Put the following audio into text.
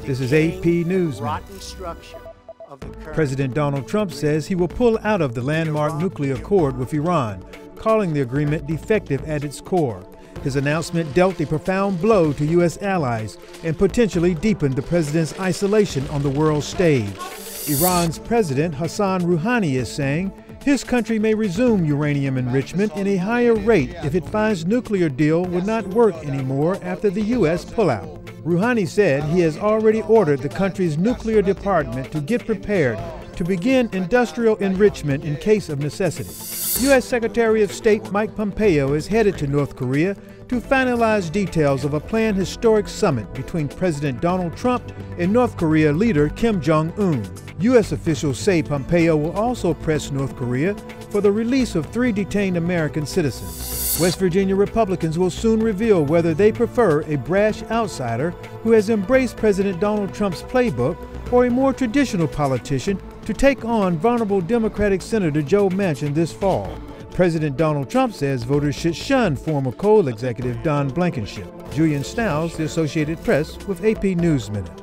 This is AP News. President Donald Trump says he will pull out of the landmark nuclear accord with Iran, calling the agreement defective at its core. His announcement dealt a profound blow to U.S. allies and potentially deepened the president's isolation on the world stage. Iran's President Hassan Rouhani is saying his country may resume uranium enrichment in a higher rate if it finds nuclear deal would not work anymore after the U.S. pullout. Rouhani said he has already ordered the country's nuclear department to get prepared to begin industrial enrichment in case of necessity. U.S. Secretary of State Mike Pompeo is headed to North Korea to finalize details of a planned historic summit between President Donald Trump and North Korea leader Kim Jong-un. U.S. officials say Pompeo will also press North Korea for the release of 3 detained American citizens. West Virginia Republicans will soon reveal whether they prefer a brash outsider who has embraced President Donald Trump's playbook or a more traditional politician to take on vulnerable Democratic Senator Joe Manchin this fall. President Donald Trump says voters should shun former coal executive Don Blankenship. Julian Stiles, The Associated Press, with AP News Minute.